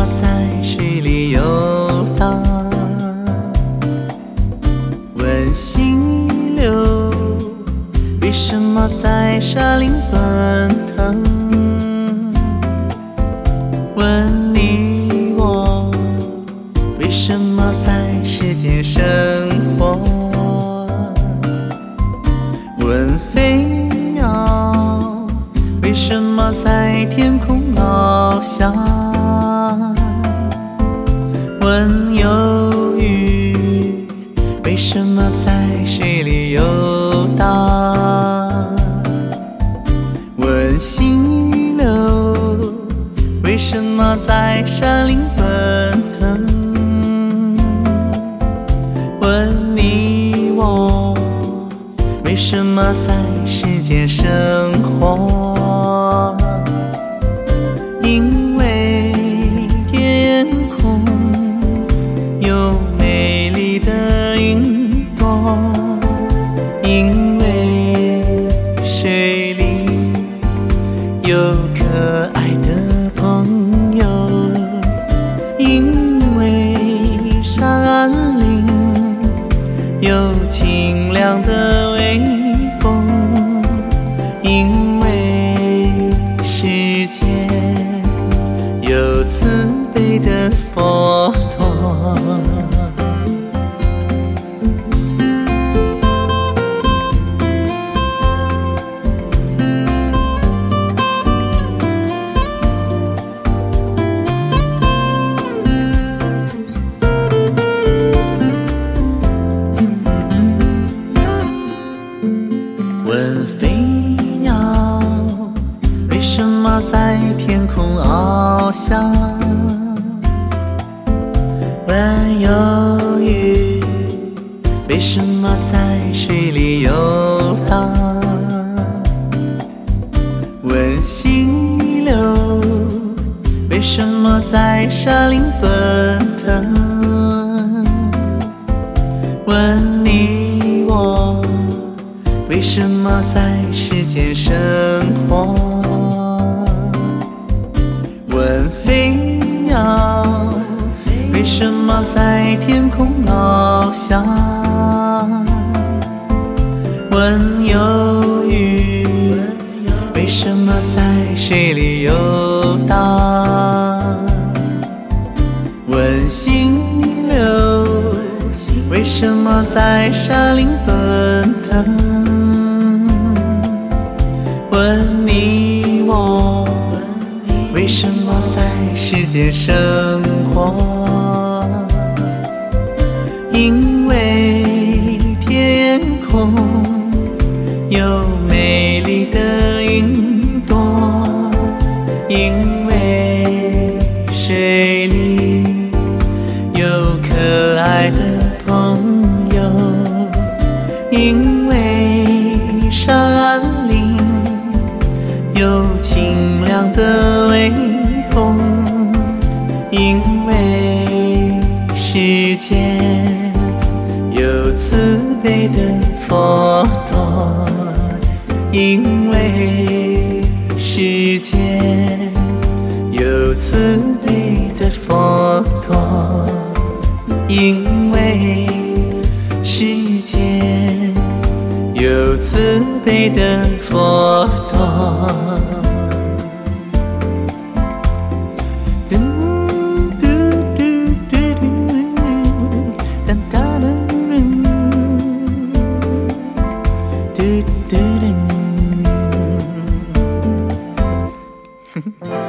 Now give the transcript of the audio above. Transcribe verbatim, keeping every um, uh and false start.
么在水里游荡？问溪流，为什么在沙林奔腾？问你我，为什么在世间生活？问飞鸟，为什么在天空翱翔？问游鱼，为什么在水里游荡？问溪流，为什么在山林奔腾？问你我，为什么在世间生活？因为天空有美丽的云朵，因为水里有可爱的朋友，因为山林有清凉的微风，因为世间有慈悲的佛陀。问飞鸟，为什么在天空翱翔？问游鱼，为什么在水里游荡？问溪流，为什么在沙林奔腾？问你我，为什么在世间生活？问飞鸟，为什么在天空翱翔？问游鱼，为什么在水里游荡？问溪流，为什么在山林奔腾？问你我，为什么在世间生活？因为天空有美丽的云朵，因为水里有可爱的朋友，因为山林有清凉的微风，因为世间有慈悲的佛陀，因为世间有慈悲的佛陀，因为世间有慈悲的佛陀。嘟嘟嘟